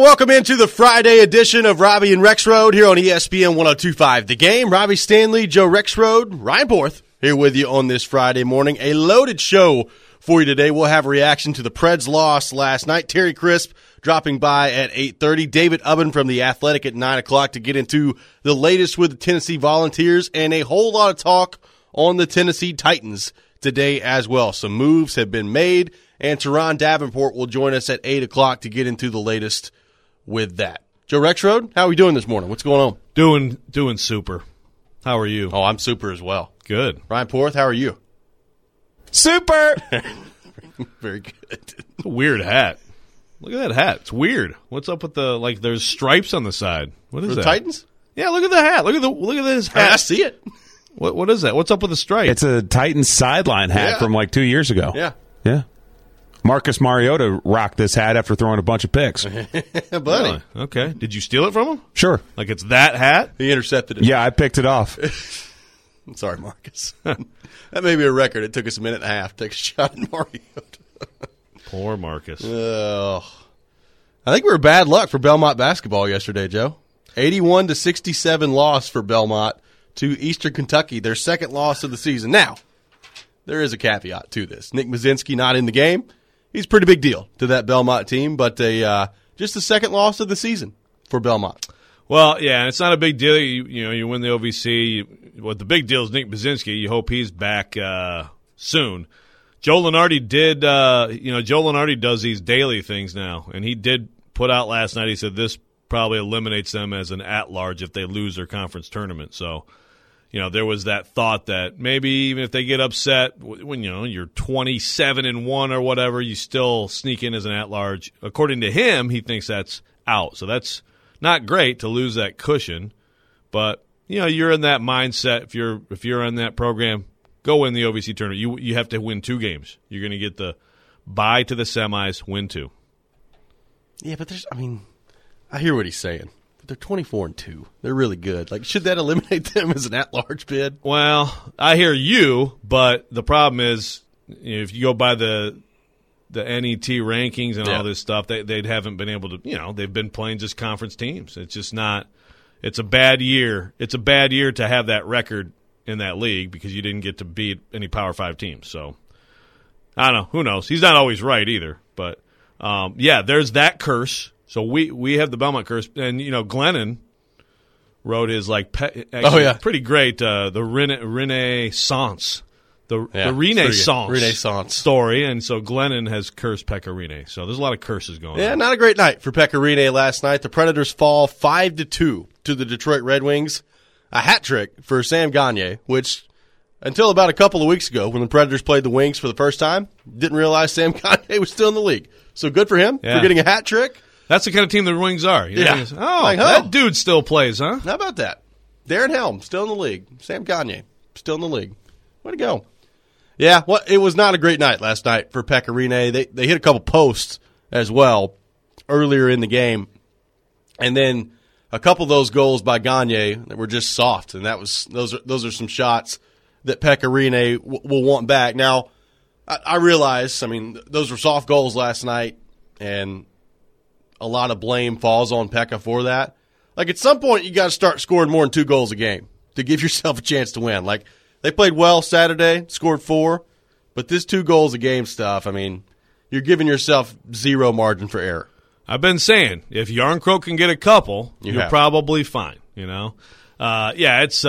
welcome into the Friday edition of Robbie and Rexroad here on ESPN 102.5. The Game, Robbie Stanley, Joe Rexroad, Ryan Porth here with you on this Friday morning. A loaded show for you today. We'll have a reaction to the Preds' loss last night. Terry Crisp dropping by at 8:30. David Ubben from The Athletic at 9 o'clock to get into the latest with the Tennessee Volunteers and a whole lot of talk on the Tennessee Titans today as well. Some moves have been made, and Teron Davenport will join us at 8 o'clock to get into the latest with that. Joe Rexroad, how are we doing this morning? What's going on? Doing super. How are you? Oh, I'm super as well. Good. Ryan Porth, how are you? Super! Very good. It's a weird hat. Look at that hat. It's weird. What's up with the, there's stripes on the side. What is For that? the Titans? Yeah, look at the hat. Look at this hat. I see it. What is that? What's up with the stripe? It's a Titans sideline hat from 2 years ago. Yeah. Marcus Mariota rocked this hat after throwing a bunch of picks. Buddy. Really? Okay. Did you steal it from him? Sure. Like it's that hat? He intercepted it. Yeah, I picked it off. I'm sorry, Marcus. That may be a record. It took us a minute and a half to take a shot at Mariota. Poor Marcus. I think we were bad luck for Belmont basketball yesterday, Joe. 81-67 loss for Belmont to Eastern Kentucky, their second loss of the season. Now, there is a caveat to this. Nick Mazinski not in the game. He's a pretty big deal to that Belmont team, but just the second loss of the season for Belmont. Well, yeah, and it's not a big deal. You win the OVC. What the big deal is Nick Baczynski. You hope he's back soon. Joe Lunardi did. Joe Lunardi does these daily things now, and he did put out last night. He said this probably eliminates them as an at-large if they lose their conference tournament. So, there was that thought that maybe even if they get upset when you're 27-1 or whatever, you still sneak in as an at-large. According to him, he thinks that's out. So that's not great to lose that cushion, but you're in that mindset. If you're in that program, go win the OVC tournament. You have to win 2 games. You're going to get the bye to the semis, win 2. Yeah, but I hear what he's saying. But they're 24-2. They're really good. Should that eliminate them as an at-large bid? Well, I hear you, but the problem is if you go by the NET rankings and all this stuff, they haven't been able to, they've been playing just conference teams. It's just not – it's a bad year. It's a bad year to have that record in that league because you didn't get to beat any Power 5 teams. So, I don't know. Who knows? He's not always right either. But, there's that curse. So we have the Belmont curse. And, Glennon wrote his, pretty great, the Renaissance. The Renaissance story, and so Glennon has cursed Pekka Rinne. So there's a lot of curses going on. Yeah, not a great night for Pekka Rinne last night. The Predators fall 5-2 to the Detroit Red Wings. A hat trick for Sam Gagner, which until about a couple of weeks ago when the Predators played the Wings for the first time, didn't realize Sam Gagner was still in the league. So good for him for getting a hat trick. That's the kind of team the Wings are. That dude still plays, huh? How about that? Darren Helm, still in the league. Sam Gagner, still in the league. Way to go. Yeah, it was not a great night last night for Pekka Rinne. They hit a couple posts as well earlier in the game. And then a couple of those goals by Gagner that were just soft, and those are some shots that Pekka Rinne will want back. Now, I realize, those were soft goals last night, and a lot of blame falls on Pekka for that. At some point, you got to start scoring more than 2 goals a game to give yourself a chance to win. They played well Saturday, scored 4, but this 2 goals a game stuff, you're giving yourself zero margin for error. I've been saying, if Yarncroke can get a couple, you're probably fine, it's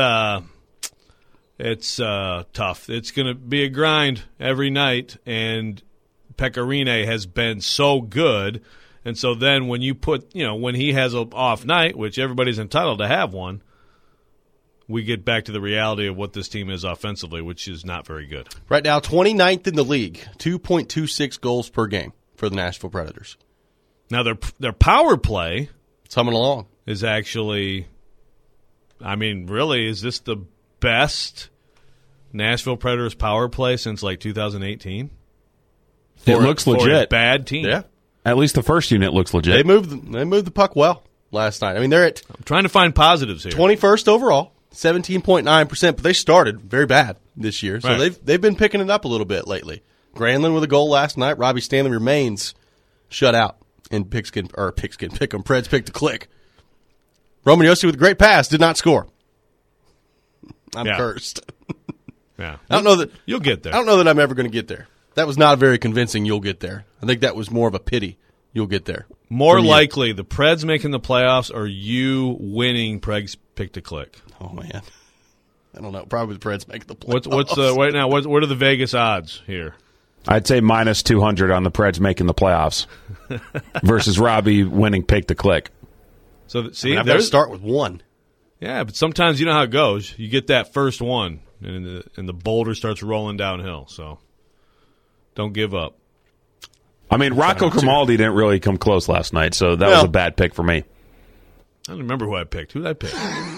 tough. It's going to be a grind every night, and Pekka Rinne has been so good, and so then when you put, when he has an off night, which everybody's entitled to have one, we get back to the reality of what this team is offensively, which is not very good. Right now, 29th in the league, 2.26 goals per game for the Nashville Predators. Now, their power play it's humming along. Is actually, really, is this the best Nashville Predators power play since 2018? It looks legit. For a bad team. Yeah. At least the first unit looks legit. They moved the puck well last night. They're at I'm trying to find positives here. 21st overall. 17.9%, but they started very bad this year, so they've been picking it up a little bit lately. Granlund with a goal last night. Robbie Stanley remains shut out and Preds picked the click. Roman Josi with a great pass did not score. I'm cursed. Yeah, I don't know that you'll get there. I don't know that I'm ever going to get there. That was not a very convincing. You'll get there. I think that was more of a pity. You'll get there. More likely, the Preds making the playoffs or you winning Preds pick to click. Oh man, I don't know. Probably the Preds making the playoffs. What's right now? What are the Vegas odds here? I'd say minus 200 on the Preds making the playoffs versus Robbie winning pick to click. So see, I've got to start with one. Yeah, but sometimes you know how it goes. You get that first one, and the boulder starts rolling downhill. So don't give up. I mean, Rocco Grimaldi didn't really come close last night, so that was a bad pick for me. I don't remember who I picked. Who did I pick?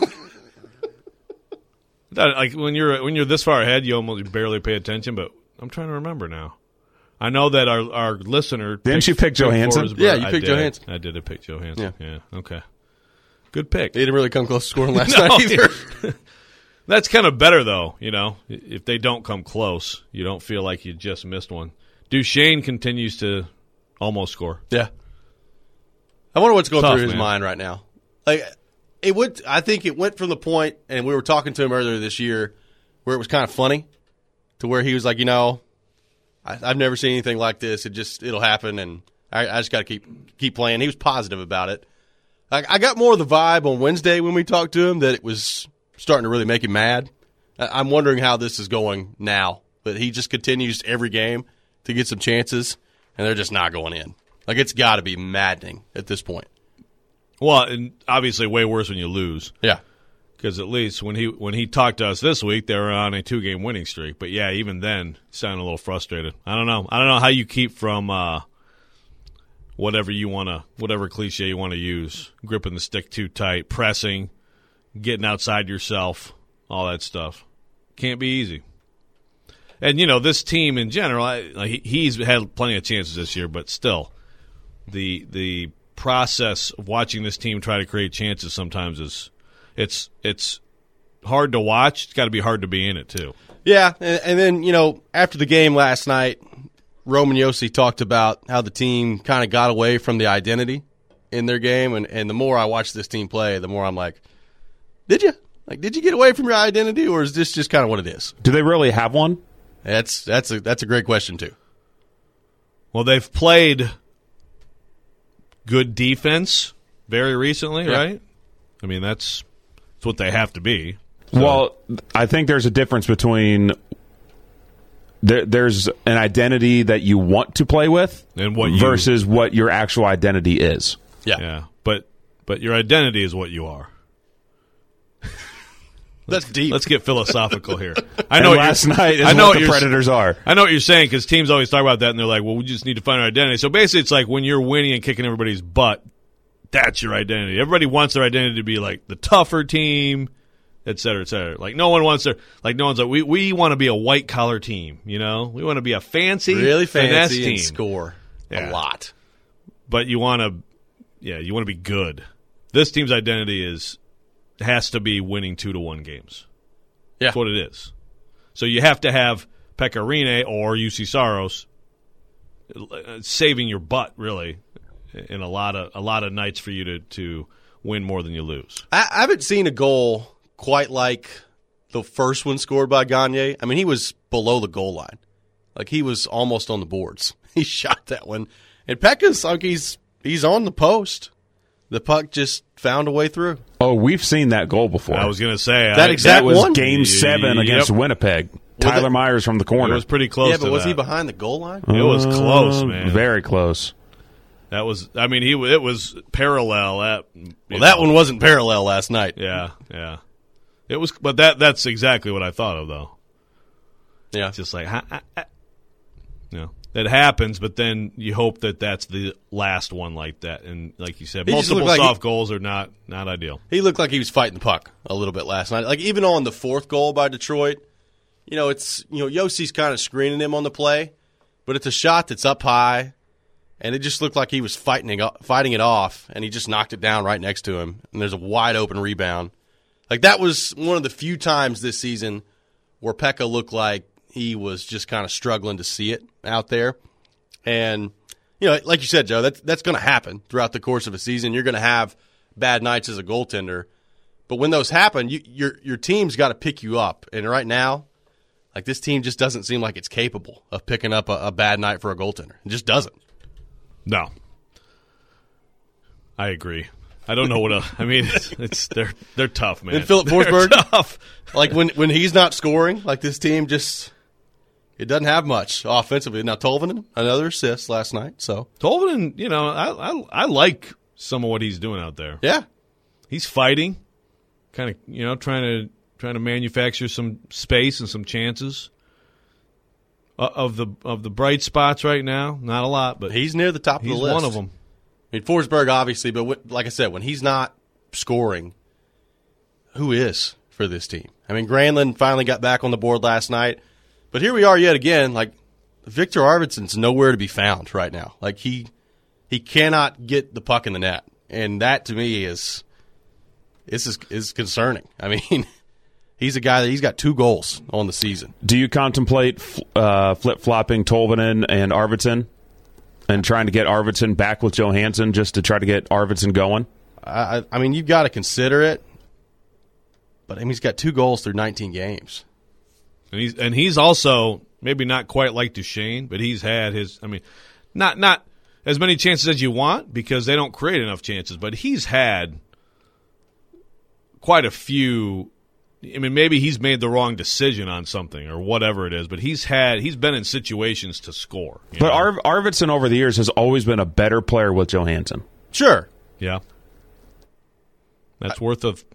Like when you're this far ahead, you almost barely pay attention. But I'm trying to remember now. I know that our listener didn't you pick Johansson? Yeah, you picked Johansson. I did pick Johansson. Yeah. Okay. Good pick. He didn't really come close to scoring last night either. That's kind of better though. You know, if they don't come close, you don't feel like you just missed one. Duchesne continues to almost score. Yeah. I wonder what's going through his man. mind right now. Like I think it went from the point, and we were talking to him earlier this year, where it was kind of funny, to where he was like, I've never seen anything like this. It'll happen, and I just got to keep playing. He was positive about it. I got more of the vibe on Wednesday when we talked to him that it was starting to really make him mad. I'm wondering how this is going now, but he just continues every game to get some chances, and they're just not going in. Like, it's got to be maddening at this point. Well, and obviously way worse when you lose. Yeah. Because at least when he talked to us this week, they were on a 2-game winning streak. But yeah, even then, he sounded a little frustrated. I don't know how you keep from whatever cliche you want to use, gripping the stick too tight, pressing, getting outside yourself, all that stuff. Can't be easy. And this team in general, he's had plenty of chances this year, but still, the process of watching this team try to create chances sometimes is. It's hard to watch. It's got to be hard to be in it, too. Yeah, and then, after the game last night, Roman Josi talked about how the team kind of got away from the identity in their game, and the more I watch this team play, the more I'm like, did you? Like, did you get away from your identity, or is this just kind of what it is? Do they really have one? That's a great question, too. Well, they've played good defense very recently, right? I mean, that's what they have to be. So. Well, I think there's a difference between there's an identity that you want to play with and versus what your actual identity is. Yeah. But your identity is what you are. That's deep. Let's get philosophical here. I know last night is what the Predators are. I know what you're saying, because teams always talk about that, and they're like, well, we just need to find our identity. So basically it's like when you're winning and kicking everybody's butt, that's your identity. Everybody wants their identity to be like the tougher team, et cetera, et cetera. Like no one's like, we want to be a white collar team, We want to be a really fancy team. And score a lot. But you want to be good. This team's identity has to be winning 2-1 games. Yeah. That's what it is. So you have to have Pekka Rinne or UC Saros saving your butt, really. In a lot of nights for you to win more than you lose. I haven't seen a goal quite like the first one scored by Gagne. I mean, he was below the goal line. Like, he was almost on the boards. He shot that one. And Pekka's like he's on the post. The puck just found a way through. Oh, we've seen that goal before. I was going to say. That was one? Game 7 against Winnipeg. Tyler Myers from the corner. It was pretty close to that. Yeah, but was he behind the goal line? It was close, man. Very close. That was, it was parallel. That one wasn't parallel last night. Yeah. It was, but that's exactly what I thought of, though. Yeah. It's just like, it happens, but then you hope that that's the last one like that. And like you said, multiple soft goals are not ideal. He looked like he was fighting the puck a little bit last night. Like, even on the fourth goal by Detroit, Yossi's kind of screening him on the play, but it's a shot that's up high. And it just looked like he was fighting it off, and he just knocked it down right next to him. And there's a wide open rebound. Like, that was one of the few times this season where Pekka looked like he was just kind of struggling to see it out there. And, like you said, Joe, that's going to happen throughout the course of a season. You're going to have bad nights as a goaltender. But when those happen, your team's got to pick you up. And right now, like, this team just doesn't seem like it's capable of picking up a bad night for a goaltender. It just doesn't. No. I agree. I don't know what else. I mean, they're tough, man. And Philip Forsberg, tough. Like when he's not scoring, like this team just it doesn't have much offensively. Now Tolvanen, another assist last night. So Tolvanen, I like some of what he's doing out there. Yeah, he's fighting, kind of trying to manufacture some space and some chances. Of the bright spots right now, not a lot, but he's near the top of the list. He's one of them. I mean, Forsberg, obviously, but like I said, when he's not scoring, who is for this team? I mean, Granlund finally got back on the board last night, but here we are yet again. Like, Victor Arvidsson's nowhere to be found right now. Like, he cannot get the puck in the net, and that to me is concerning. I mean, he's a guy that he's got 2 goals on the season. Do you contemplate flip-flopping Tolvanen and Arvidsson? And trying to get Arvidsson back with Johansson just to try to get Arvidsson going? I mean, you've got to consider it. But I mean, he's got 2 goals through 19 games. And he's also maybe not quite like Duchesne, but he's had his. I mean, not as many chances as you want because they don't create enough chances. But he's had quite a few. I mean, maybe he's made the wrong decision on something or whatever it is, but he's been in situations to score. But Arvidsson over the years has always been a better player with Johansson. Sure. Yeah. That's worth of,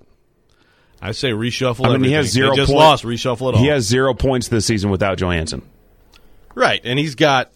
I say reshuffle I mean, everything. he has 0 points. Just lost, reshuffle it all. He has 0 points this season without Johansson. Right, and he's got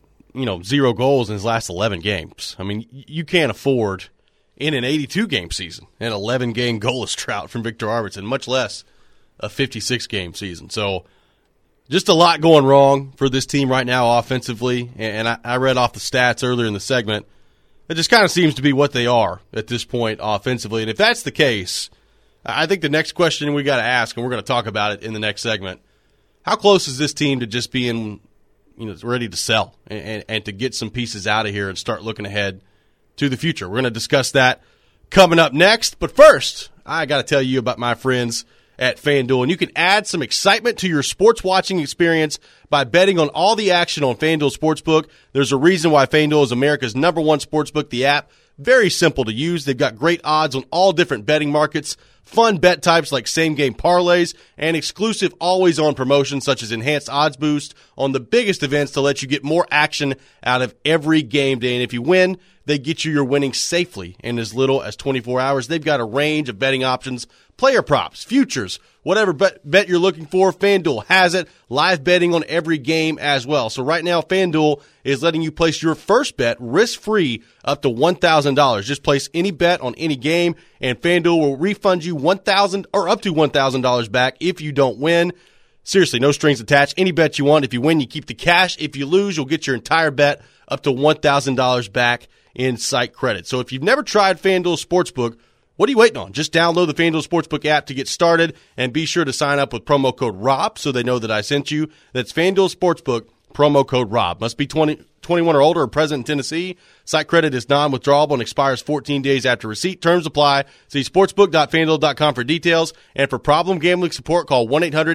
0 goals in his last 11 games. I mean, you can't afford, in an 82-game season, an 11-game goalless drought from Victor Arvidsson, much less a 56-game season. So just a lot going wrong for this team right now offensively. And I read off the stats earlier in the segment. It just kind of seems to be what they are at this point offensively. And if that's the case, I think the next question we got to ask, and we're going to talk about it in the next segment, how close is this team to just being ready to sell and to get some pieces out of here and start looking ahead to the future? We're going to discuss that coming up next. But first, I got to tell you about my friends at FanDuel, and you can add some excitement to your sports watching experience by betting on all the action on FanDuel Sportsbook. There's a reason why FanDuel is America's #1 sportsbook. The app, very simple to use. They've got great odds on all different betting markets, fun bet types like same-game parlays, and exclusive always-on promotions such as enhanced odds boost on the biggest events to let you get more action out of every game day. And if you win, they get you your winnings safely in as little as 24 hours. They've got a range of betting options, player props, futures, whatever bet you're looking for, FanDuel has it. Live betting on every game as well. So right now, FanDuel is letting you place your first bet risk-free up to $1,000. Just place any bet on any game, and FanDuel will refund you $1,000 or up to $1,000 back if you don't win. Seriously, no strings attached. Any bet you want. If you win, you keep the cash. If you lose, you'll get your entire bet up to $1,000 back in site credit. So if you've never tried FanDuel Sportsbook, what are you waiting on? Just download the FanDuel Sportsbook app to get started, and be sure to sign up with promo code ROB so they know that I sent you. That's FanDuel Sportsbook, promo code ROB. Must be 21 or older or present in Tennessee. Site credit is non-withdrawable and expires 14 days after receipt. Terms apply. See sportsbook.fanduel.com for details. And for problem gambling support, call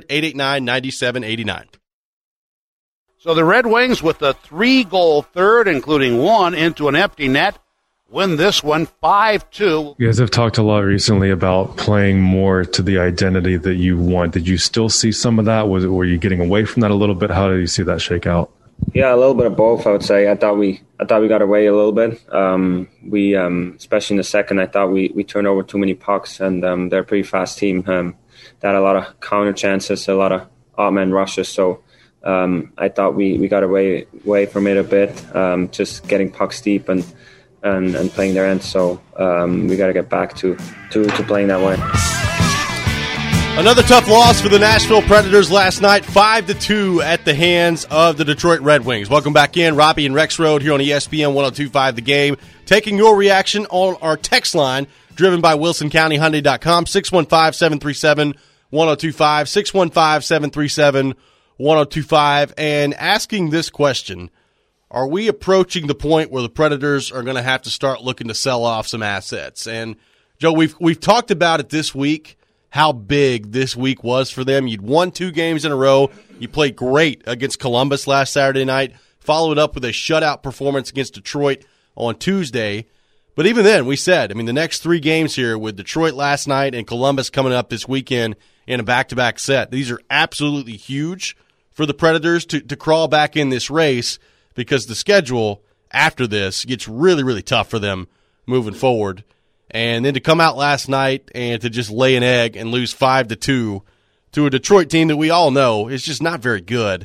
1-800-889-9789. So the Red Wings, with a 3-goal third, including one into an empty net, win this one 5-2. You guys have talked a lot recently about playing more to the identity that you want. Did you still see some of that? Were you getting away from that a little bit? How did you see that shake out? Yeah, a little bit of both, I would say. I thought we got away a little bit. We especially in the second, I thought we turned over too many pucks, and they're a pretty fast team. They had a lot of counter chances, a lot of odd-man rushes. So I thought we got away from it a bit, just getting pucks deep and playing their end. So we got to get back to playing that way. Another tough loss for the Nashville Predators last night, 5-2 at the hands of the Detroit Red Wings. Welcome back in, Robbie and Rex Road here on ESPN 102.5 The Game. Taking your reaction on our text line, driven by WilsonCountyHyundai.com, 615-737-1025, 615-737-1025, and asking this question: are we approaching the point where the Predators are going to have to start looking to sell off some assets? And, Joe, we've talked about it this week, how big this week was for them. You'd won 2 games in a row. You played great against Columbus last Saturday night, followed up with a shutout performance against Detroit on Tuesday. But even then, we said, the next 3 games here with Detroit last night and Columbus coming up this weekend in a back-to-back set, these are absolutely huge for the Predators to crawl back in this race, because the schedule after this gets really, really tough for them moving forward. And then to come out last night and to just lay an egg and lose 5-2 to a Detroit team that we all know is just not very good.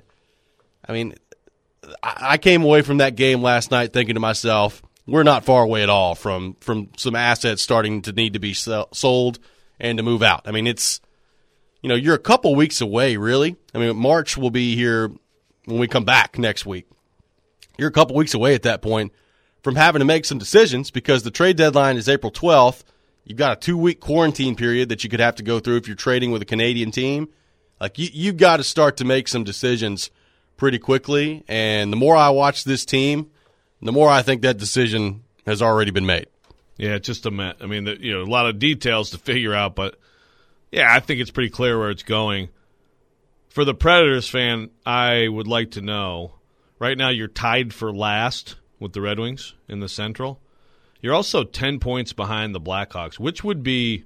I came away from that game last night thinking to myself, we're not far away at all from some assets starting to need to be sold and to move out. It's, you're a couple weeks away, really. March will be here when we come back next week. You're a couple weeks away at that point from having to make some decisions, because the trade deadline is April 12th. You've got a 2-week quarantine period that you could have to go through if you're trading with a Canadian team. You've got to start to make some decisions pretty quickly. And the more I watch this team, the more I think that decision has already been made. Yeah, just a lot of details to figure out, but yeah, I think it's pretty clear where it's going. For the Predators fan, I would like to know, right now you're tied for last with the Red Wings in the Central. You're also 10 points behind the Blackhawks. Which would be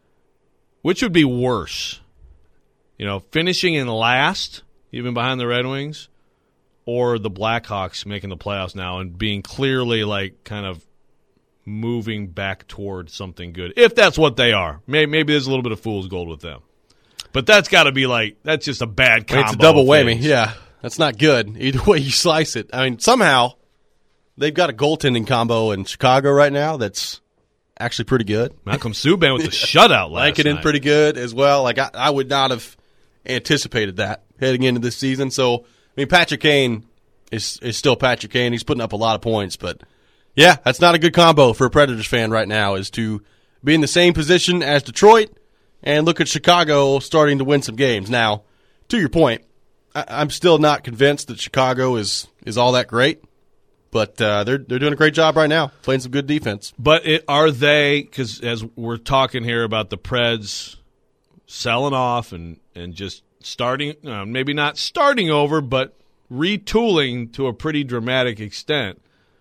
worse? Finishing in last, even behind the Red Wings, or the Blackhawks making the playoffs now and being clearly kind of moving back towards something good, if that's what they are. Maybe there's a little bit of fool's gold with them. But that's got to be that's just a bad combo. It's a double whammy. Yeah, that's not good. Either way you slice it. Somehow they've got a goaltending combo in Chicago right now that's actually pretty good. Malcolm Subban with the shutout last night. Lankinen pretty good as well. I would not have anticipated that heading into this season. So, Patrick Kane is still Patrick Kane. He's putting up a lot of points. But, yeah, that's not a good combo for a Predators fan right now, is to be in the same position as Detroit and look at Chicago starting to win some games. Now, to your point, I'm still not convinced that Chicago is all that great. But they're doing a great job right now, playing some good defense. But are they, because as we're talking here about the Preds selling off and just starting, maybe not starting over, but retooling to a pretty dramatic extent.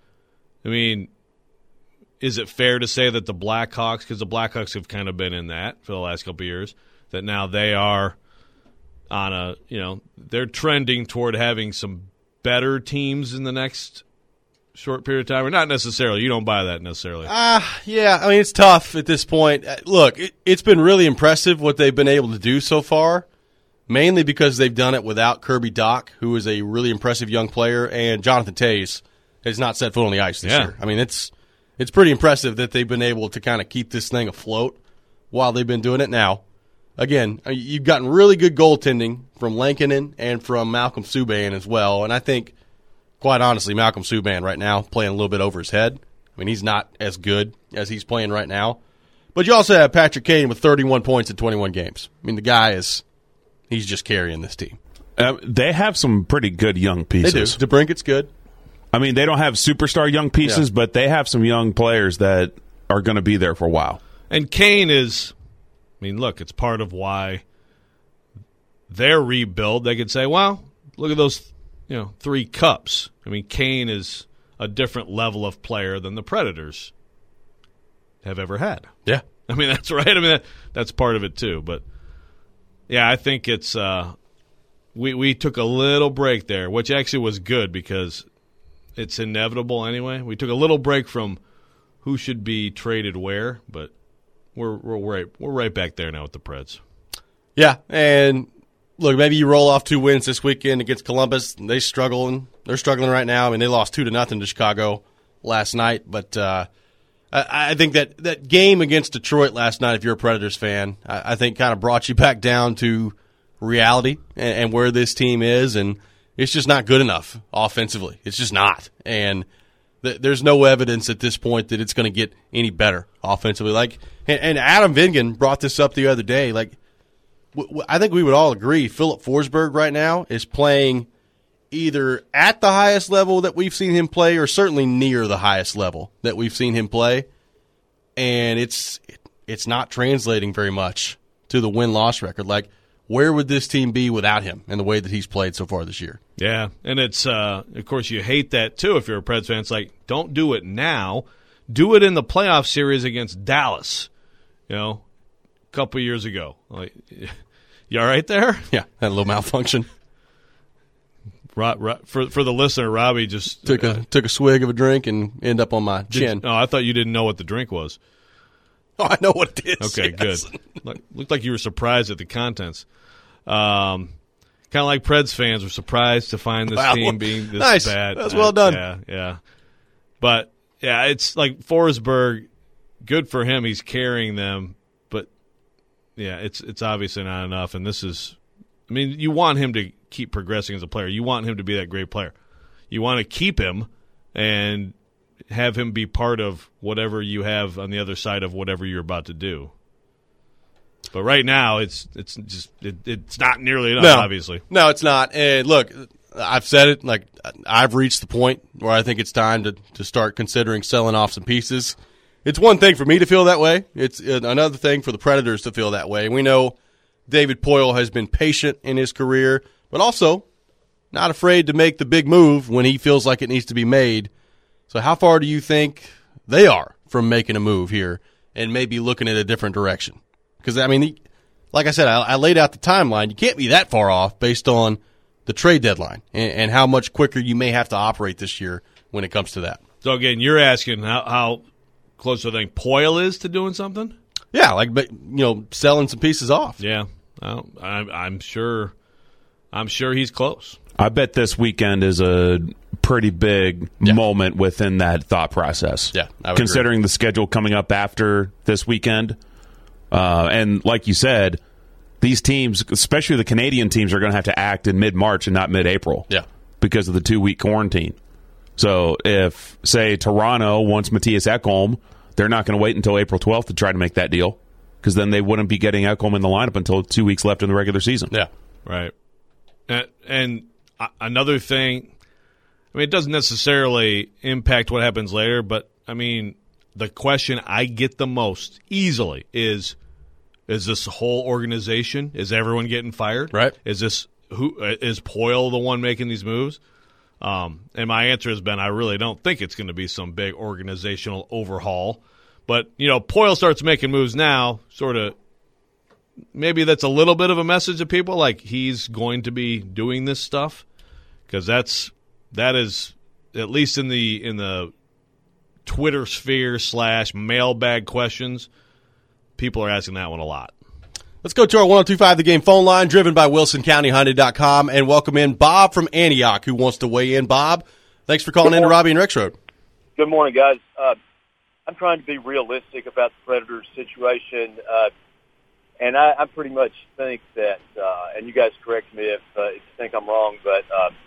Is it fair to say that the Blackhawks, because the Blackhawks have kind of been in that for the last couple of years, that now they are on they're trending toward having some better teams in the next short period of time? Or not necessarily. You don't buy that necessarily. Yeah. It's tough at this point. Look, it's been really impressive what they've been able to do so far, mainly because they've done it without Kirby Dach, who is a really impressive young player, and Jonathan Toews has not set foot on the ice this year. It's pretty impressive that they've been able to kind of keep this thing afloat while they've been doing it. Now, again, you've gotten really good goaltending from Lankinen and from Malcolm Subban as well, and I think, quite honestly, Malcolm Subban right now playing a little bit over his head. He's not as good as he's playing right now. But you also have Patrick Kane with 31 points in 21 games. The guy he's just carrying this team. They have some pretty good young pieces. They do. DeBrincat's good. They don't have superstar young pieces, but they have some young players that are going to be there for a while. And Kane is, look, it's part of why their rebuild. They could say, well, look at those 3 cups. Kane is a different level of player than the Predators have ever had. Yeah. That's right. That's part of it too. But, yeah, I think it's we took a little break there, which actually was good because it's inevitable anyway. We took a little break from who should be traded where, but we're right back there now with the Preds. Yeah, and look, maybe you roll off 2 wins this weekend against Columbus. They're struggling right now. They lost 2-0 to Chicago last night. But I think that game against Detroit last night, if you're a Predators fan, I think kind of brought you back down to reality and where this team is. And it's just not good enough offensively. It's just not. And there's no evidence at this point that it's going to get any better offensively. And Adam Vingan brought this up the other day. I think we would all agree Philip Forsberg right now is playing either at the highest level that we've seen him play or certainly near the highest level that we've seen him play. And it's not translating very much to the win-loss record. Like, where would this team be without him and the way that he's played so far this year? Yeah, and it's of course you hate that too if you're a Preds fan. It's like, don't do it now. Do it in the playoff series against Dallas, a couple of years ago. Like, you all right there? Yeah, had a little malfunction. For the listener, Robbie just took a swig of a drink and ended up on my chin. I thought you didn't know what the drink was. Oh, I know what it is. Okay, yes. Good. Looked like you were surprised at the contents. Kind of like Preds fans were surprised to find this team being this nice. bad. That's well done. Yeah. But, yeah, it's like Forsberg, good for him. He's carrying them. But, yeah, it's obviously not enough. And this is – I mean, you want him to keep progressing as a player. You want him to be that great player. You want to keep him and have him be part of whatever you have on the other side of whatever you're about to do. But right now, it's not nearly enough, obviously. No, it's not. And look, I've said it. Like, I've reached the point where I think it's time to start considering selling off some pieces. It's one thing for me to feel that way. It's another thing for the Predators to feel that way. We know David Poile has been patient in his career, but also not afraid to make the big move when he feels like it needs to be made. So how far do you think they are from making a move here and maybe looking at a different direction? Because, I mean, like I said, I laid out the timeline. You can't be that far off based on the trade deadline and how much quicker you may have to operate this year when it comes to that. So, again, you're asking how close do you think Poile is to doing something? Yeah, selling some pieces off. Yeah, I'm sure he's close. I bet this weekend is a pretty big moment within that thought process. Yeah, I would considering agree. The schedule coming up after this weekend. And like you said, these teams, especially the Canadian teams, are going to have to act in mid-March and not mid-April. Yeah. Because of the 2-week quarantine. So if, say, Toronto wants Matthias Ekholm, they're not going to wait until April 12th to try to make that deal, because then they wouldn't be getting Ekholm in the lineup until 2 weeks left in the regular season. Yeah. Right. And another thing, I mean, it doesn't necessarily impact what happens later, but, I mean, the question I get the most easily is this whole organization? Is everyone getting fired? Right. Is Poile the one making these moves? And my answer has been I really don't think it's going to be some big organizational overhaul. But, Poile starts making moves now, sort of maybe that's a little bit of a message to people, like he's going to be doing this stuff, because that is at least in the Twitter sphere / mailbag questions, people are asking that one a lot. Let's go to our 102.5 The Game phone line, driven by WilsonCountyHyundai.com, and welcome in Bob from Antioch, who wants to weigh in. Bob, thanks for calling in to Robbie and Rexroad. Good morning, guys. I'm trying to be realistic about the Predators situation, and I pretty much think that, and you guys correct me if you think I'm wrong, but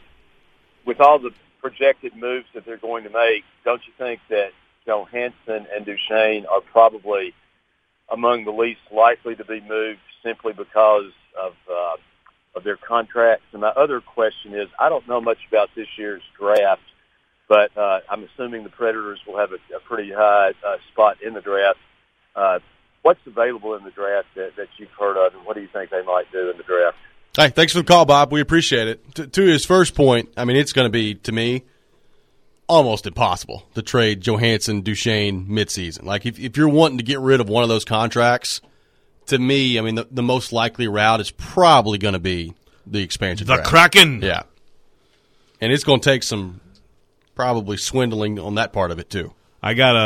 with all the projected moves that they're going to make, don't you think that Johansson and Duchesne are probably among the least likely to be moved simply because of their contracts? And my other question is, I don't know much about this year's draft, but I'm assuming the Predators will have a pretty high spot in the draft. What's available in the draft that you've heard of, and what do you think they might do in the draft? Hey, thanks for the call, Bob. We appreciate it. To his first point, I mean, it's going to be, to me, almost impossible to trade Johansson, Duchesne midseason. Like, if you're wanting to get rid of one of those contracts, to me, I mean, the most likely route is probably going to be the expansion draft. The Kraken. Yeah. And it's going to take some probably swindling on that part of it, too. I got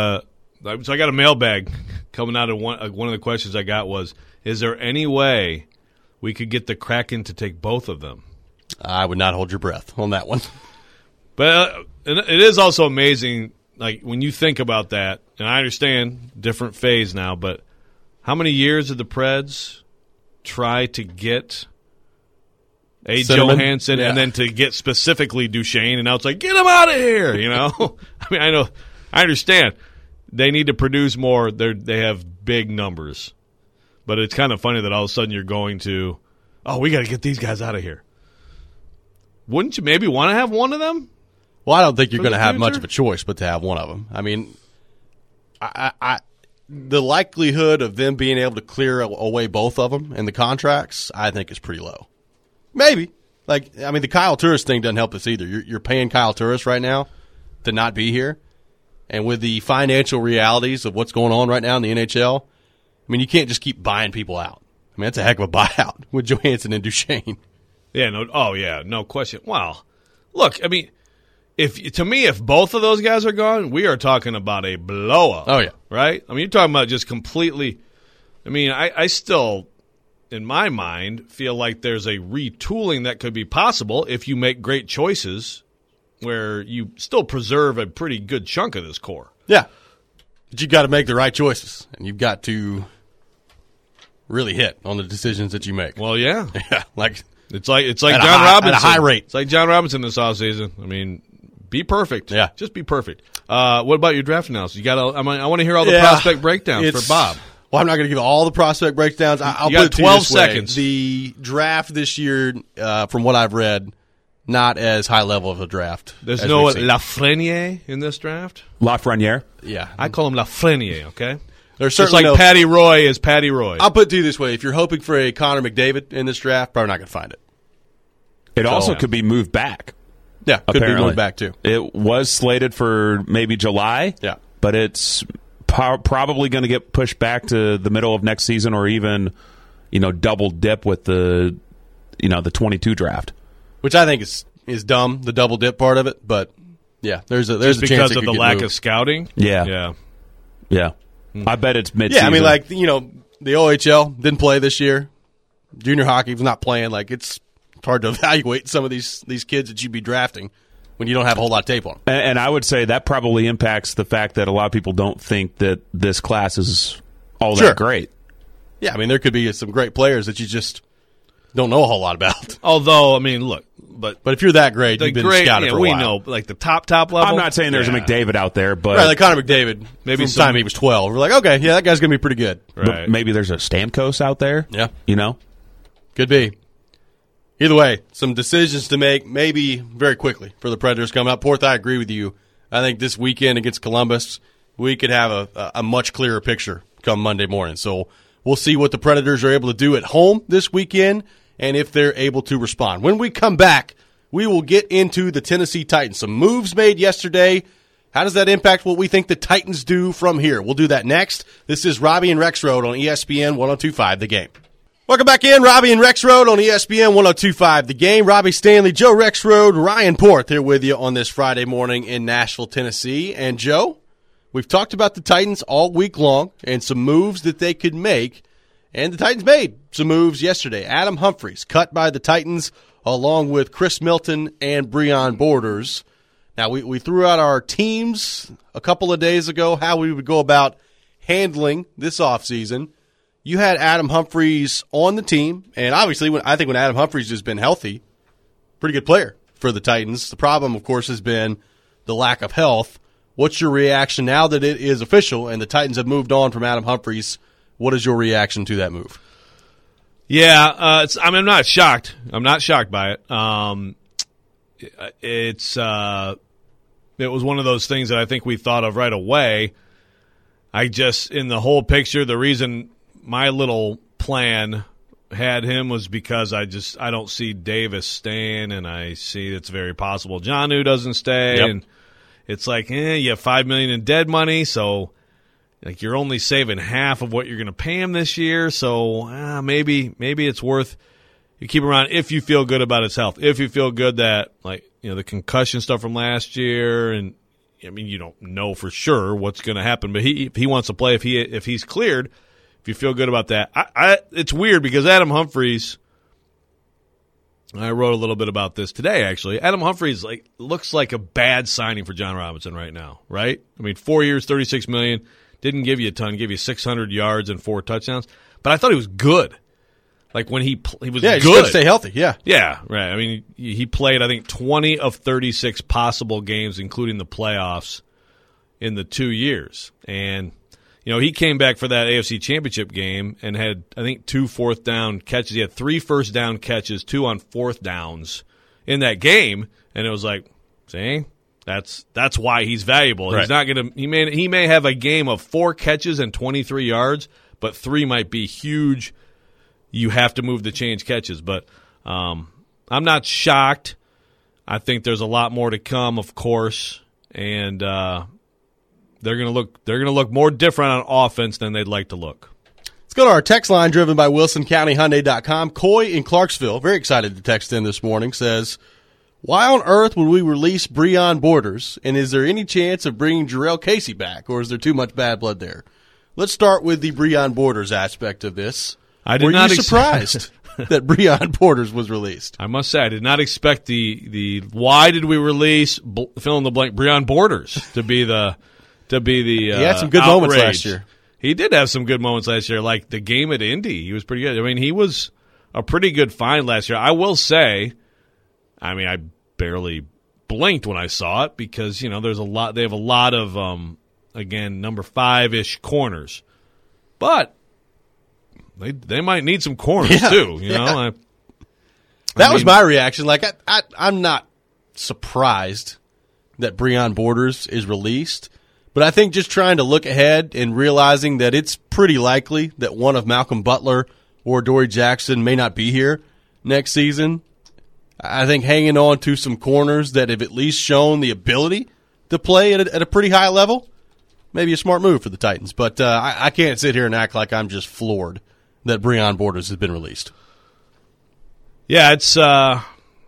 a mailbag coming out of one of the questions I got was, is there any way we could get the Kraken to take both of them? I would not hold your breath on that one. But it is also amazing, like, when you think about that, and I understand different phase now, but how many years did the Preds try to get Johansson and then to get specifically Duchesne, and now it's like, get him out of here, I mean, I understand. They need to produce more. They have big numbers. But it's kind of funny that all of a sudden you're going to, we got to get these guys out of here. wouldn't you maybe want to have one of them? Well, I don't think you're For the going to have much future? of a choice but to have one of them. I mean, the likelihood of them being able to clear away both of them in the contracts, I think, is pretty low. Maybe. The Kyle Turris thing doesn't help us either. You're paying Kyle Turris right now to not be here. And with the financial realities of what's going on right now in the NHL, I mean, you can't just keep buying people out. I mean, that's a heck of a buyout with Johansson and Duchesne. Yeah, no question. Wow. Look, I mean, if both of those guys are gone, we are talking about a blow-up. Oh, yeah. Right? I mean, you're talking about just completely – I mean, I still, in my mind, feel like there's a retooling that could be possible if you make great choices where you still preserve a pretty good chunk of this core. Yeah. But you've got to make the right choices, and you've got to really hit on the decisions that you make. Well, yeah. Yeah, It's like At a John high- Robinson. at a high rate. It's like John Robinson this offseason. I mean, be perfect. Yeah. Just be perfect. What about your draft analysis? You got. I want to hear all the Yeah, prospect breakdowns for Bob. Well, I'm not going to give all the prospect breakdowns. I'll You put got it to you 12 this way. seconds. The draft this year, from what I've read, not as high level of a draft. There's as no we've seen. Lafreniere in this draft. Lafreniere. Yeah, I call him Lafreniere. Okay. there's Just certainly like no. Patty Roy is Patty Roy. I'll put it to you this way: if you're hoping for a Connor McDavid in this draft, probably not going to find it. It also yeah. could be moved back. Yeah, could Apparently. be moved back too. It was slated for maybe July. Yeah. But it's probably going to get pushed back to the middle of next season, or even, double dip with the 22 draft. Which I think is dumb, the double dip part of it. But yeah, there's a Just chance because it of could the get lack moved. of scouting. Yeah. Yeah. I bet it's mid. Yeah, I mean, the OHL didn't play this year. Junior hockey was not playing. It's hard to evaluate some of these kids that you'd be drafting when you don't have a whole lot of tape on them. And I would say that probably impacts the fact that a lot of people don't think that this class is all Sure. that great. Yeah, I mean, there could be some great players that you just don't know a whole lot about. Although, I mean, look, but But if you're that great, the you've been great, scouted for a we while. know, like the top level. I'm not saying there's Yeah. a McDavid out there, but Right, like Connor McDavid, Maybe maybe from the some- time he was 12. We're like, okay, yeah, that guy's going to be pretty good. but Right. maybe there's a Stamkos out there. Yeah. Could be. Either way, some decisions to make maybe very quickly for the Predators coming up. Porth, I agree with you. I think this weekend against Columbus, we could have a much clearer picture come Monday morning. So we'll see what the Predators are able to do at home this weekend and if they're able to respond. When we come back, we will get into the Tennessee Titans. Some moves made yesterday. How does that impact what we think the Titans do from here? We'll do that next. This is Robbie and Rex Road on ESPN 102.5 The Game. Welcome back in, Robbie and Rex Road on ESPN 102.5 The Game. Robbie Stanley, Joe Rex Road, Ryan Porth here with you on this Friday morning in Nashville, Tennessee. And Joe, we've talked about the Titans all week long and some moves that they could make. And the Titans made some moves yesterday. Adam Humphries cut by the Titans along with Chris Milton and Breon Borders. Now, we threw out our teams a couple of days ago, how we would go about handling this offseason. You had Adam Humphries on the team, and obviously, when Adam Humphries has been healthy, pretty good player for the Titans. The problem, of course, has been the lack of health. What's your reaction now that it is official and the Titans have moved on from Adam Humphries? What is your reaction to that move? Yeah, I'm not shocked. I'm not shocked by it. It was one of those things that I think we thought of right away. In the whole picture, the reason my little plan had him was because I don't see Davis staying, and I see it's very possible Jonnu doesn't stay, Yep. and it's like, you have $5 million in dead money, so like you're only saving half of what you're going to pay him this year, so maybe it's worth you keep him around if you feel good about his health, if you feel good that the concussion stuff from last year, and I mean you don't know for sure what's going to happen, but if he wants to play, if he's cleared. If you feel good about that. It's weird because Adam Humphries, I wrote a little bit about this today, actually. Adam Humphries looks like a bad signing for John Robinson right now, right? I mean, 4 years, $36 million, didn't give you a ton, gave you 600 yards and 4 touchdowns, but I thought he was good. Like when he was Yeah, good. he's got to stay healthy, yeah. Yeah, right. I mean, he played, I think, 20 of 36 possible games, including the playoffs, in the 2 years. And he came back for that AFC Championship game and had, I think, 2 fourth down catches. He had 3 first down catches, 2 on fourth downs in that game, and it was like, see, that's why he's valuable. Right. He's not going to. He may have a game of 4 catches and 23 yards, but 3 might be huge. You have to move the change catches, but I'm not shocked. I think there's a lot more to come, of course, and they're going to look more different on offense than they'd like to look. Let's go to our text line driven by WilsonCountyHyundai.com. Coy in Clarksville, very excited to text in this morning, says, why on earth would we release Breon Borders, and is there any chance of bringing Jarrell Casey back, or is there too much bad blood there? Let's start with the Breon Borders aspect of this. Were you surprised that Breon Borders was released? I must say, I did not expect the why did we release fill in the blank Breon Borders to be the he had some good moments last year. He did have some good moments last year, like the game at Indy. He was pretty good. I mean, he was a pretty good find last year. I will say, I mean, I barely blinked when I saw it because, there's a lot. They have a lot of, again, number 5-ish corners. But they might need some corners, too, know. That was my reaction. Like, I'm not surprised that Breon Borders is released. But I think just trying to look ahead and realizing that it's pretty likely that one of Malcolm Butler or Dory Jackson may not be here next season, I think hanging on to some corners that have at least shown the ability to play at a pretty high level, maybe a smart move for the Titans. But I can't sit here and act like I'm just floored that Breon Borders has been released. Yeah, it's that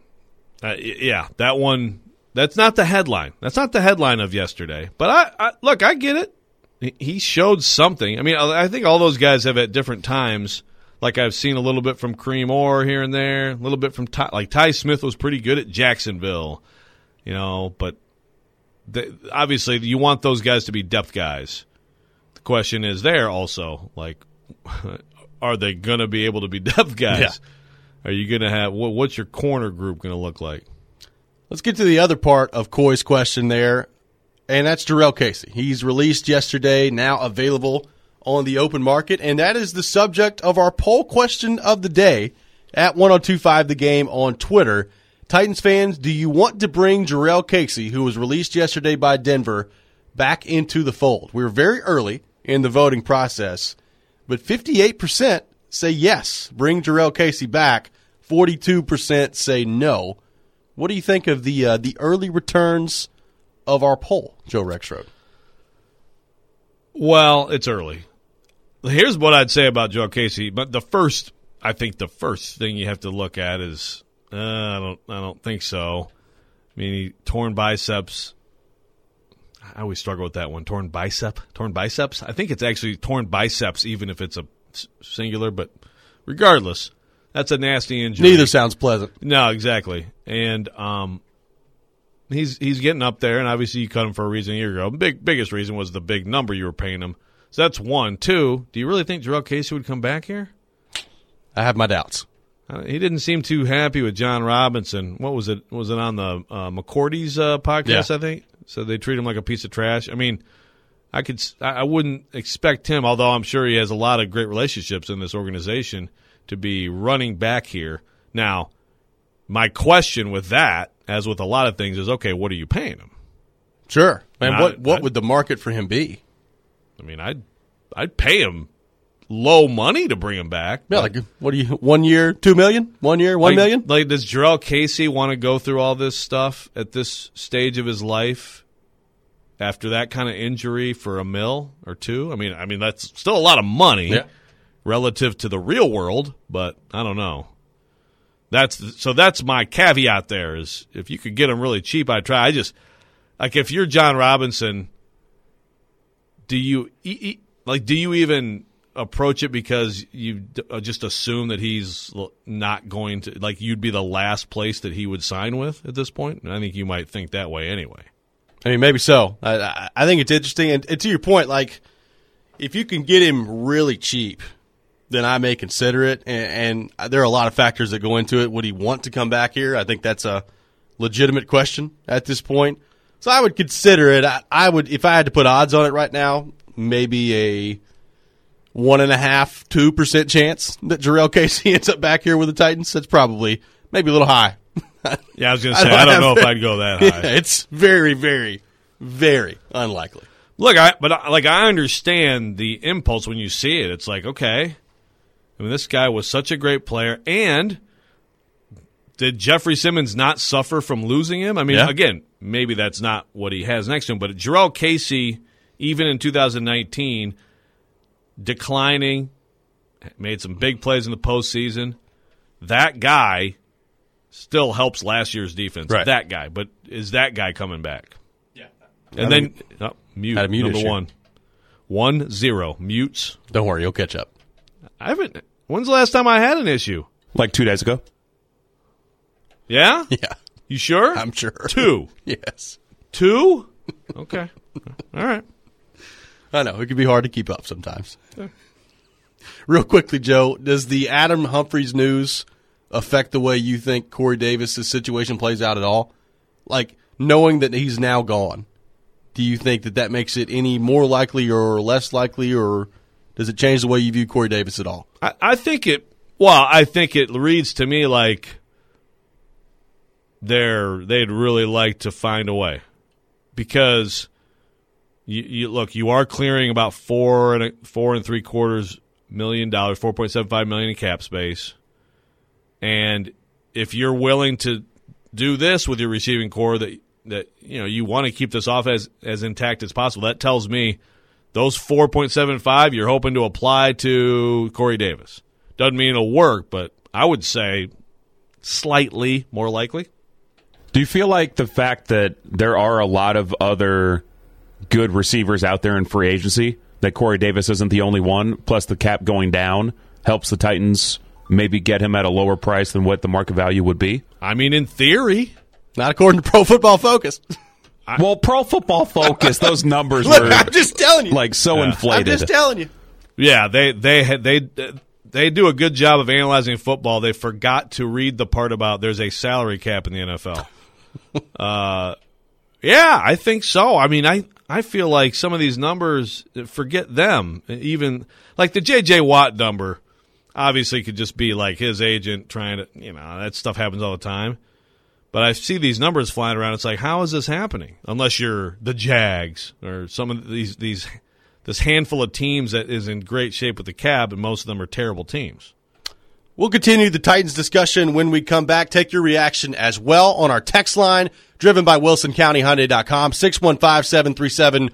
one. That's not the headline. That's not the headline of yesterday. But I get it. He showed something. I mean, I think all those guys have at different times. Like I've seen a little bit from Kareem Orr here and there, a little bit from Ty Smith was pretty good at Jacksonville, But obviously, you want those guys to be depth guys. The question is there also, like, are they going to be able to be depth guys? Yeah. Are you going to have what's your corner group going to look like? Let's get to the other part of Coy's question there, and that's Jarrell Casey. He's released yesterday, now available on the open market, and that is the subject of our poll question of the day at 1025 The Game on Twitter. Titans fans, do you want to bring Jarrell Casey, who was released yesterday by Denver, back into the fold? We were very early in the voting process, but 58% say yes, bring Jarrell Casey back. 42% say no. What do you think of the early returns of our poll, Joe Rexrode? Well, it's early. Here's what I'd say about Jarrell Casey. But the first thing you have to look at is I don't think so. I mean, torn biceps. I always struggle with that one. Torn biceps. I think it's actually torn biceps, even if it's a singular. But regardless. That's a nasty injury. Neither sounds pleasant. No, exactly. And he's getting up there, and obviously you cut him for a reason a year ago. Biggest reason was the big number you were paying him. So that's one. Two, do you really think Jarrell Casey would come back here? I have my doubts. He didn't seem too happy with John Robinson. What was it? Was it on the McCourty's podcast, yeah. I think? So they treat him like a piece of trash. I mean, I wouldn't expect him, although I'm sure he has a lot of great relationships in this organization, to be running back here. Now, my question with that, as with a lot of things, is, okay, what are you paying him? Sure. And what would the market for him be? I mean, I'd pay him low money to bring him back. Yeah, like, what do you, 1 year, $2 million? 1 year, $1 million? Like, does Jarrell Casey want to go through all this stuff at this stage of his life after that kind of injury for $1 million or $2 million? I mean, that's still a lot of money. Yeah. Relative to the real world, but I don't know. That's my caveat there is if you could get them really cheap, I'd try. If you're John Robinson, do you even approach it because you just assume that he's not going to, like, you'd be the last place that he would sign with at this point? And I think you might think that way anyway. I mean, maybe so. I think it's interesting. And to your point, like, if you can get him really cheap, then I may consider it. And there are a lot of factors that go into it. Would he want to come back here? I think that's a legitimate question at this point. So I would consider it. I would, if I had to put odds on it right now, maybe a 1.5–2% chance that Jarrell Casey ends up back here with the Titans. That's probably maybe a little high. Yeah, I was going to say, I don't know if I'd go that high. Yeah, it's very, very, very unlikely. Look, I understand the impulse when you see it. It's like, okay, I mean, this guy was such a great player, and did Jeffrey Simmons not suffer from losing him? I mean, again, maybe that's not what he has next to him, but Jurrell Casey, even in 2019, declining, made some big plays in the postseason. That guy still helps last year's defense. Right. That guy, but is that guy coming back? Yeah. And then mute had a mute number issue. 1-0 mutes. Don't worry, you'll catch up. I haven't. When's the last time I had an issue? Like 2 days ago. Yeah? Yeah, You sure? I'm sure. 2. Yes. 2? Okay. All right. I know. It can be hard to keep up sometimes. Real quickly, Joe, does the Adam Humphries news affect the way you think Corey Davis' situation plays out at all? Like, knowing that he's now gone, do you think that makes it any more likely or less likely, or does it change the way you view Corey Davis at all? I think it reads to me like they'd really like to find a way, because you look, you are clearing about $4.75 million, $4.75 million in cap space, and if you're willing to do this with your receiving core, that you want to keep this off as intact as possible, that tells me those 4.75 you're hoping to apply to Corey Davis. Doesn't mean it'll work, but I would say slightly more likely. Do you feel like the fact that there are a lot of other good receivers out there in free agency, that Corey Davis isn't the only one, plus the cap going down, helps the Titans maybe get him at a lower price than what the market value would be? I mean, in theory. Not according to Pro Football Focus. Well, Pro Football Focus, those numbers Look, were I'm just telling you. like so inflated. I'm just telling you. Yeah, they do a good job of analyzing football. They forgot to read the part about there's a salary cap in the NFL. Yeah, I think so. I mean, I feel like some of these numbers, forget them. Even like the J.J. Watt number, obviously could just be like his agent trying to, that stuff happens all the time. But I see these numbers flying around. It's like, how is this happening? Unless you're the Jags or some of this handful of teams that is in great shape with the cap, and most of them are terrible teams. We'll continue the Titans discussion when we come back. Take your reaction as well on our text line, driven by WilsonCountyHyundai.com, 615-737-1025,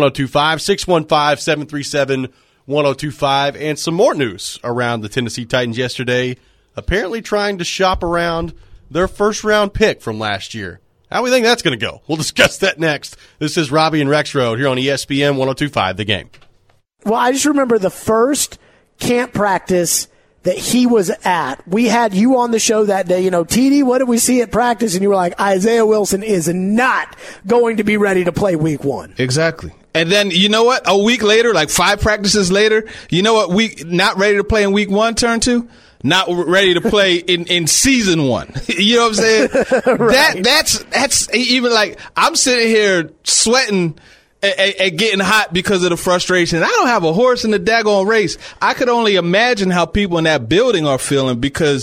615-737-1025, and some more news around the Tennessee Titans yesterday, apparently trying to shop around their first-round pick from last year. How do we think that's going to go? We'll discuss that next. This is Robbie and Rex Road here on ESPN 102.5 The Game. Well, I just remember the first camp practice that he was at. We had you on the show that day. TD, what did we see at practice? And you were like, Isaiah Wilson is not going to be ready to play week 1. Exactly. And then, you know what? A week later, like 5 practices later, you know what not ready to play in week 1 turned to? Not ready to play in season 1. You know what I'm saying? Right. That's even like, I'm sitting here sweating and getting hot because of the frustration. I don't have a horse in the daggone race. I could only imagine how people in that building are feeling, because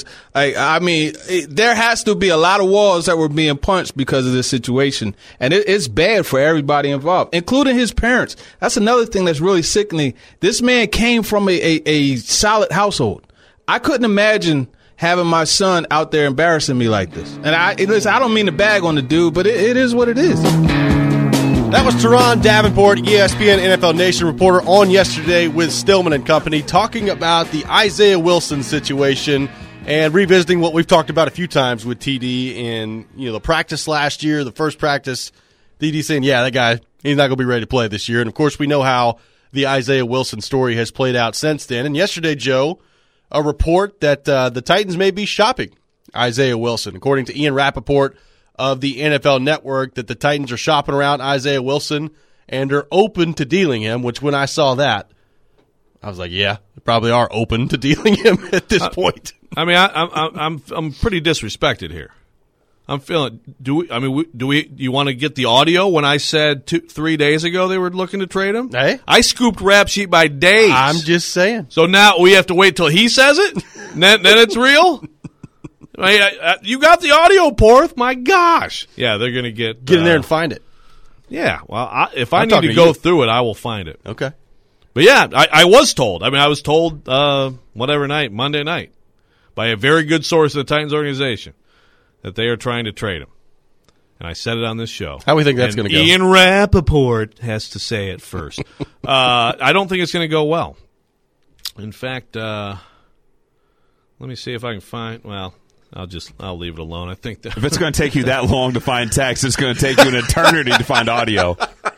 there has to be a lot of walls that were being punched because of this situation. And it's bad for everybody involved, including his parents. That's another thing that's really sickening. This man came from a solid household. I couldn't imagine having my son out there embarrassing me like this. And I don't mean to bag on the dude, but it is what it is. That was Teron Davenport, ESPN NFL Nation reporter, on yesterday with Stillman and Company, talking about the Isaiah Wilson situation and revisiting what we've talked about a few times with TD in the practice last year, the first practice. TD saying, yeah, that guy, he's not going to be ready to play this year. And, of course, we know how the Isaiah Wilson story has played out since then. And yesterday, Joe, a report that the Titans may be shopping Isaiah Wilson. According to Ian Rappaport of the NFL Network, that the Titans are shopping around Isaiah Wilson and are open to dealing him, which when I saw that, I was like, yeah, they probably are open to dealing him at this point. I mean, I'm pretty disrespected here. I'm feeling. Do you want to get the audio when I said 3 days ago they were looking to trade him? Hey, I scooped Rap Sheet by days. I'm just saying. So now we have to wait till he says it. Then it's real. You got the audio, Porth. My gosh. Yeah, they're going to get in there and find it. Yeah, well, if I I'm need to talking to go you. through it, I will find it. Okay. But yeah, I was told. I mean, I was told Monday night, by a very good source of the Titans organization that they are trying to trade him. And I said it on this show. How do we think that's going to go? Ian Rappaport has to say it first. I don't think it's going to go well. In fact, let me see if I can find. Well, I'll leave it alone. I think that If it's going to take you that long to find text, it's going to take you an eternity to find audio.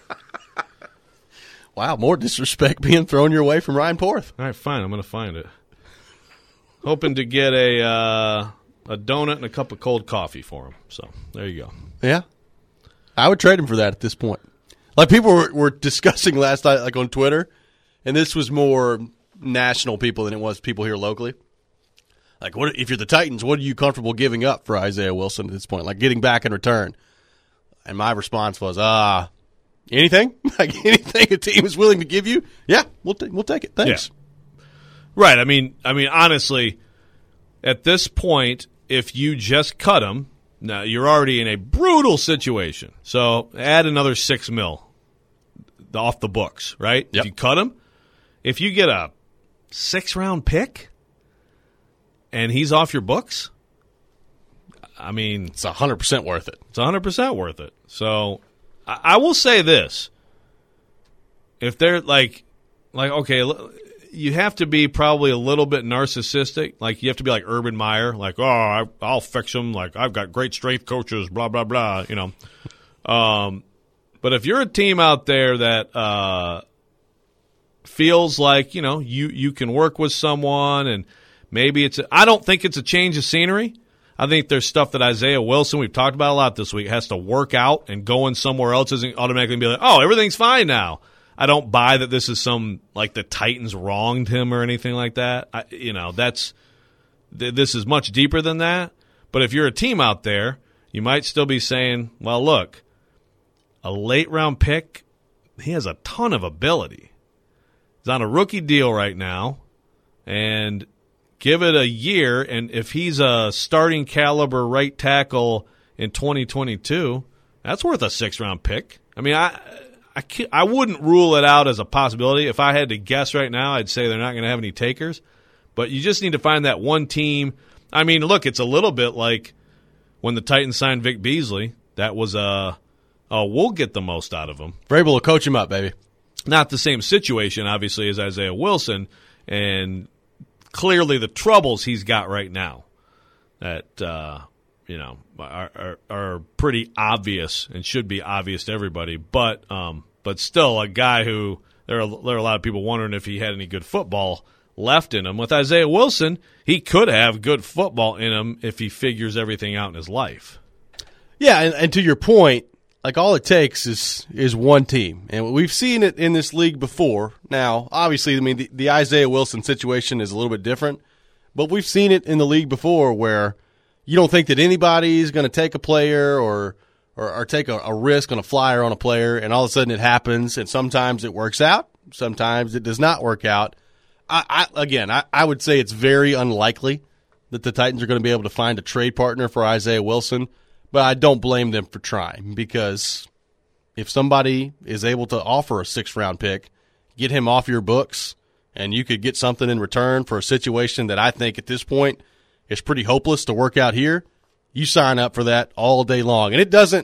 Wow, more disrespect being thrown your way from Ryan Porth. All right, fine. I'm going to find it. Hoping to get a donut and a cup of cold coffee for him. So there you go. Yeah. I would trade him for that at this point. Like people were discussing last night, like on Twitter, and this was more national people than it was people here locally. Like, what if you're the Titans, what are you comfortable giving up for Isaiah Wilson at this point? Like getting back in return. And my response was, anything? Like anything a team is willing to give you? Yeah, we'll take it. Thanks. Yeah. Right. I mean, honestly, at this point, if you just cut him, now you're already in a brutal situation. So add another $6 million off the books, right? Yep. If you cut him, if you get a 6th-round pick and he's off your books, I mean, It's 100% worth it. it's 100% worth it. So I will say this. If they're like, okay, you have to be probably a little bit narcissistic. Like, you have to be like Urban Meyer. Like, I'll fix him. Like, I've got great strength coaches, blah, blah, blah, you know. But if you're a team out there that feels like, you know, you can work with someone and maybe I don't think it's a change of scenery. I think there's stuff that Isaiah Wilson, we've talked about a lot this week, has to work out, and going somewhere else isn't automatically be like, oh, everything's fine now. I don't buy that this is like the Titans wronged him or anything like that. This is much deeper than that. But if you're a team out there, you might still be saying, well, look, a late-round pick, he has a ton of ability. He's on a rookie deal right now, and give it a year, and if he's a starting caliber right tackle in 2022, that's worth a 6th-round pick. I mean, I wouldn't rule it out as a possibility. If I had to guess right now, I'd say they're not going to have any takers. But you just need to find that one team. I mean, look, it's a little bit like when the Titans signed Vic Beasley. That was we'll get the most out of him. Vrabel will coach him up, baby. Not the same situation, obviously, as Isaiah Wilson, and clearly the troubles he's got right now that are pretty obvious and should be obvious to everybody. But still, a guy who there are a lot of people wondering if he had any good football left in him. With Isaiah Wilson, he could have good football in him if he figures everything out in his life. Yeah, and to your point, like all it takes is one team, and we've seen it in this league before. Now, obviously, I mean the Isaiah Wilson situation is a little bit different, but we've seen it in the league before where you don't think that anybody's going to take a player or take a risk on a flyer on a player, and all of a sudden it happens, and sometimes it works out, sometimes it does not work out. I would say it's very unlikely that the Titans are going to be able to find a trade partner for Isaiah Wilson. But I don't blame them for trying, because if somebody is able to offer a 6th-round pick, get him off your books, and you could get something in return for a situation that I think at this point is pretty hopeless to work out here, you sign up for that all day long. And it doesn't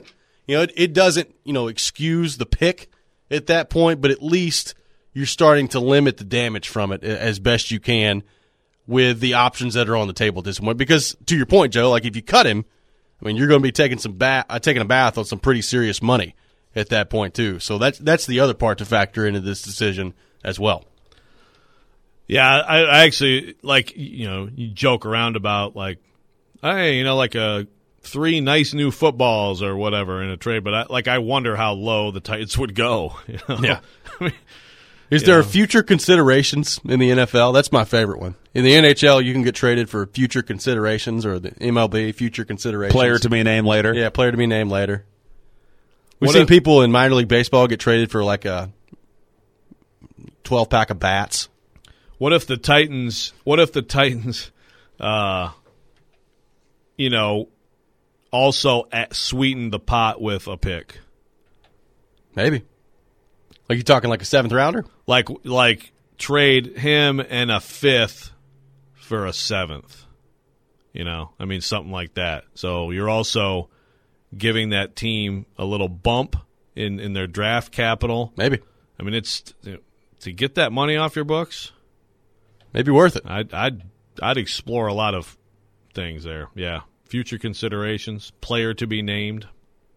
excuse the pick at that point, but at least you're starting to limit the damage from it as best you can with the options that are on the table at this point. Because to your point, Joe, like if you cut him, I mean, you're going to be taking a bath on some pretty serious money at that point too. So that's the other part to factor into this decision as well. Yeah, I actually you joke around about like, hey, like 3 nice new footballs or whatever in a trade, but I wonder how low the Titans would go. Yeah. I mean, Is there future considerations in the NFL? That's my favorite one. In the NHL, you can get traded for future considerations, or the MLB, future considerations. Player to be named later. Yeah, player to be named later. We've seen people in minor league baseball get traded for like a 12-pack of bats. What if the Titans also sweeten the pot with a pick. Maybe. Like you talking like a 7th rounder? Like trade him and a 5th for a 7th. Something like that. So you're also giving that team a little bump in their draft capital. Maybe. It's to get that money off your books. Maybe worth it. I'd explore a lot of things there. Yeah. Future considerations, player to be named.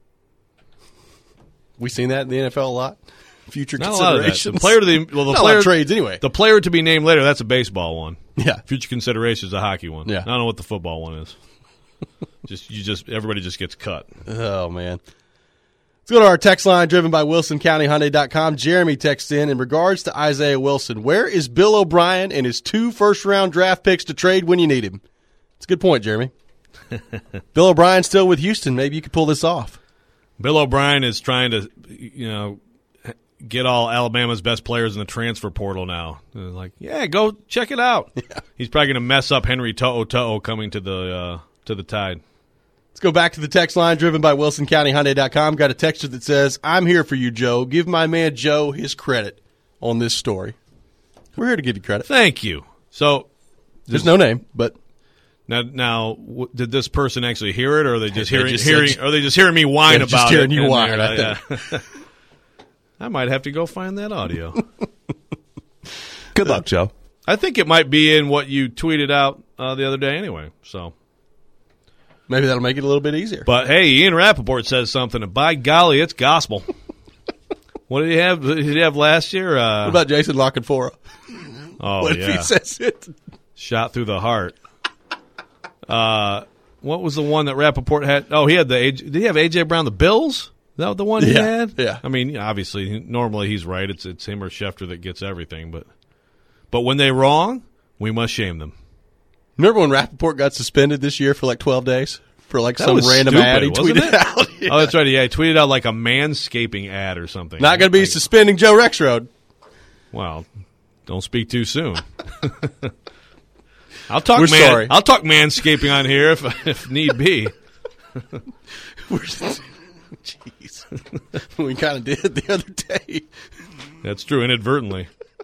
We seen that in the NFL a lot. Future Not considerations. A lot of that. The Not a lot of trades anyway. The player to be named later, that's a baseball one. Yeah. Future considerations is a hockey one. Yeah. I don't know what the football one is. Everybody just gets cut. Oh man. Let's go to our text line driven by WilsonCountyHyundai.com. Jeremy texts in regards to Isaiah Wilson, where is Bill O'Brien and his 2 first-round draft picks to trade when you need him? It's a good point, Jeremy. Bill O'Brien's still with Houston. Maybe you could pull this off. Bill O'Brien is trying to, get all Alabama's best players in the transfer portal now. They're like, yeah, go check it out. Yeah. He's probably going to mess up Henry To'o coming to the Tide. Let's go back to the text line driven by WilsonCountyHyundai.com. Got a texter that says, I'm here for you, Joe. Give my man Joe his credit on this story. We're here to give you credit. Thank you. So there's no name, but now, did this person actually hear it, or are they just hearing me whine about it? Just hearing you whine. I think. I might have to go find that audio. Good luck, Joe. I think it might be in what you tweeted out the other day anyway. So maybe that'll make it a little bit easier. But, hey, Ian Rappaport says something, and by golly, it's gospel. What did he have? Did he have last year? What about Jason Lockenfora? Oh, what if he says it? Shot through the heart. What was the one that Rappaport had? Oh, he had did he have A.J. Brown, the Bills? Is that the one he had? Yeah. Obviously, normally he's right. It's him or Schefter that gets everything. But when they're wrong, we must shame them. Remember when Rappaport got suspended this year for like 12 days? For like some random ad he tweeted out. Yeah. Oh, that's right. Yeah, he tweeted out like a manscaping ad or something. Not going to be suspending Joe Rexrode. Well, don't speak too soon. I'll talk. Sorry. I'll talk manscaping on here if need be. Jeez, we kind of did the other day. That's true, inadvertently.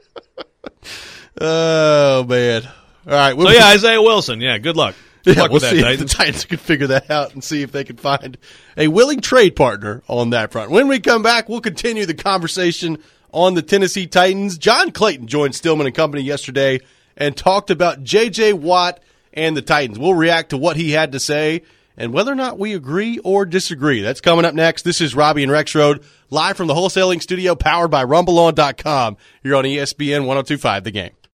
Oh man! All right. So Isaiah Wilson. Yeah, good luck. Good luck we'll with that, see Titans. if the Titans can figure that out and see if they can find a willing trade partner on that front. When we come back, we'll continue the conversation on the Tennessee Titans. John Clayton joined Stillman and Company yesterday and talked about J.J. Watt and the Titans. We'll react to what he had to say and whether or not we agree or disagree. That's coming up next. This is Robbie and Rexrode, live from the wholesaling studio powered by RumbleOn.com. You're on ESPN 102.5 The Game.